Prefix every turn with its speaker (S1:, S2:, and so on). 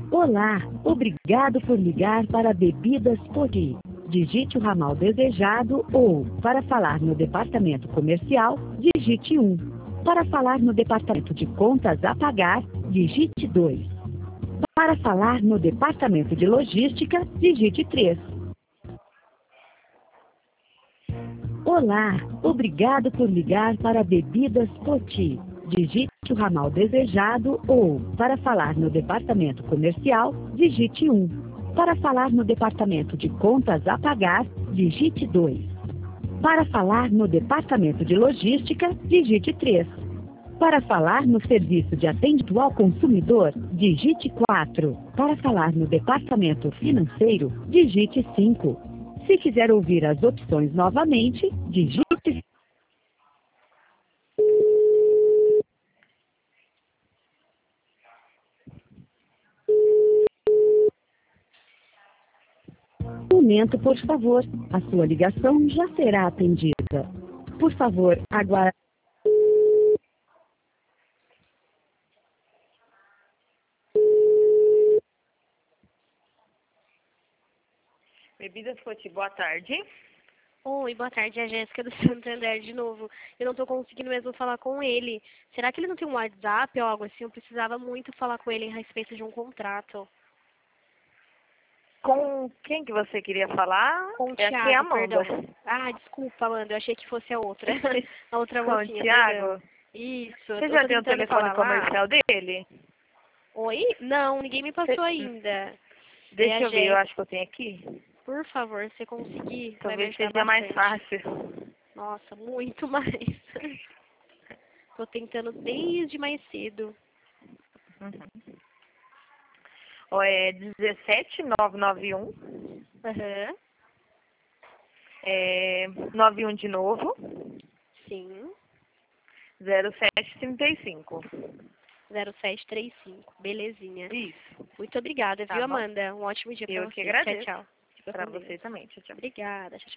S1: Olá, obrigado por ligar para Bebidas Poti. Digite o ramal desejado ou, para falar no departamento comercial, digite 1. Para falar no departamento de contas a pagar, digite 2. Para falar no departamento de logística, digite 3. Olá, obrigado por ligar para Bebidas Poti. Digite o ramal desejado ou, para falar no departamento comercial, digite 1. Para falar no departamento de contas a pagar, digite 2. Para falar no departamento de logística, digite 3. Para falar no serviço de atendimento ao consumidor, digite 4. Para falar no departamento financeiro, digite 5. Se quiser ouvir as opções novamente, digite. Um momento, por favor. A sua ligação já será atendida. Por favor, aguarde.
S2: Bebidas Poti, boa tarde.
S3: Oi, boa tarde, é a Jéssica do Santander de novo. Eu não estou conseguindo mesmo falar com ele. Será que ele não tem um WhatsApp ou algo assim? Eu precisava muito falar com ele a respeito de um contrato.
S2: Com quem que você queria falar?
S3: Com o
S2: Aqui é a
S3: Thiago,
S2: Amanda.
S3: perdão. Ah, desculpa, Amanda, eu achei que fosse a outra. A outra
S2: Com o
S3: mocinha,
S2: Thiago?
S3: perdão. Isso,
S2: Você
S3: eu
S2: já
S3: tô
S2: deu o
S3: tentando
S2: telefone
S3: falar lá.
S2: comercial dele?
S3: Oi? Não, ninguém me passou ainda. É
S2: Deixa
S3: a
S2: eu ver, eu
S3: Jéssica.
S2: acho que eu tenho aqui.
S3: Por favor, se conseguir, vai me
S2: Talvez
S3: ajudar
S2: seja mais
S3: bastante.
S2: fácil.
S3: Nossa, muito mais. Tô tentando desde mais cedo.
S2: Uhum. Ó, é 17991.
S3: Aham.
S2: 91 de novo.
S3: Sim.
S2: 0735.
S3: 0735. Belezinha.
S2: Isso.
S3: Muito obrigada,
S2: Tá
S3: viu,
S2: bom?
S3: Amanda? Um ótimo dia pra
S2: Eu que
S3: você. Tchau,
S2: agradeço.
S3: tchau. Fica
S2: Pra
S3: com Deus.
S2: você também. Tchau, tchau.
S3: Obrigada. Tchau, tchau.